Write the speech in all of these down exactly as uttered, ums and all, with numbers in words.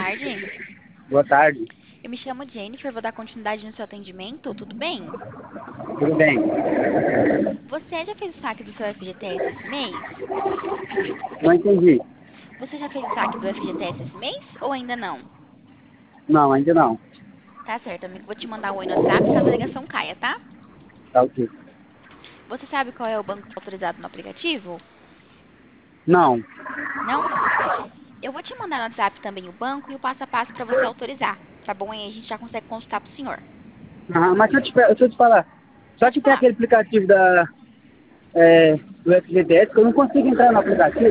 tarde. Boa tarde. Eu me chamo Jennifer, vou dar continuidade no seu atendimento, tudo bem? Tudo bem? Você já fez o saque do seu F G T S esse mês? Não entendi. Você já fez o saque do F G T S esse mês ou ainda não? Não, ainda não. Tá certo, amigo. Vou te mandar um oi no WhatsApp caso a ligação caia, tá? Tá ok. Você sabe qual é o banco autorizado no aplicativo? Não. Não? Eu vou te mandar no WhatsApp também o banco e o passo a passo para você autorizar, tá bom? Aí a gente já consegue consultar pro senhor. Ah, mas deixa eu, te, pe- deixa eu te falar. Só Pode que tem falar. aquele aplicativo da, é, do F G T S que eu não consigo entrar no aplicativo.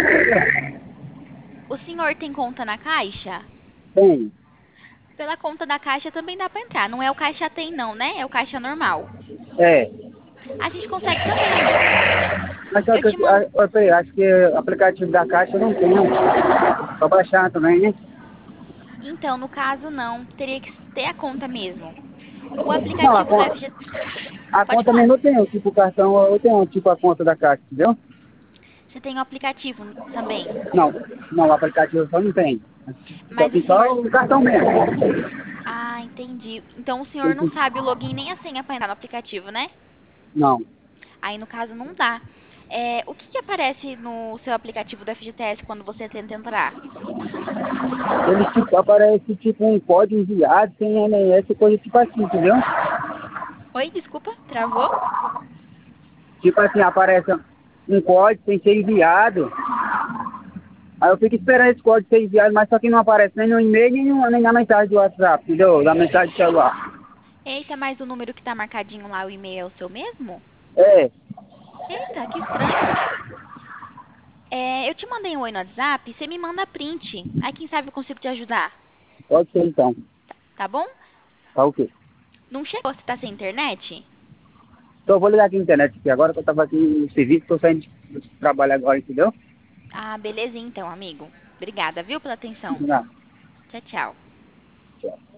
O senhor tem conta na Caixa? Tem. Pela conta da Caixa também dá para entrar. Não é o Caixa Tem não, né? É o Caixa normal. É. A gente consegue também, amigo. Mas só Eu que te eu, mando. ah, eu falei, acho que o aplicativo da Caixa eu não tenho. Só baixar também, né? Então, no caso, não. Teria que ter a conta mesmo. O Não, a aplicativo do conta, F G... a Pode conta falar. mesmo eu tenho, tipo o cartão, eu tenho tipo a conta da Caixa, entendeu? Você tem o aplicativo também. Não, não, o aplicativo eu só não tem. Só Mas o tem só senhor... o cartão mesmo. Ah, entendi. Então o senhor não sabe o login nem a senha para entrar no aplicativo, né? Não. Aí, no caso, não dá. É, o que que aparece no seu aplicativo do F G T S quando você tenta entrar? Ele tipo, aparece tipo um código enviado, sem M S, coisa tipo assim, entendeu? Oi, desculpa, travou? Tipo assim, aparece um código sem ser enviado. Aí eu fico esperando esse código ser enviado, mas só que não aparece nem no e-mail, nem, no- nem na mensagem do WhatsApp, entendeu? Da mensagem do celular. Eita, mas o número que tá marcadinho lá, o e-mail é o seu mesmo? É, Eita, que estranho. É, eu te mandei um oi no WhatsApp, você me manda print. Aí quem sabe eu consigo te ajudar, pode ser então. tá bom? Tá ok. Não chegou, você tá sem internet? Então eu vou ligar aqui na internet aqui agora, que eu tava aqui no serviço, tô saindo de trabalho agora, entendeu? Ah, beleza então, amigo. Obrigada, viu, pela atenção. Não. Tchau, tchau. Tchau.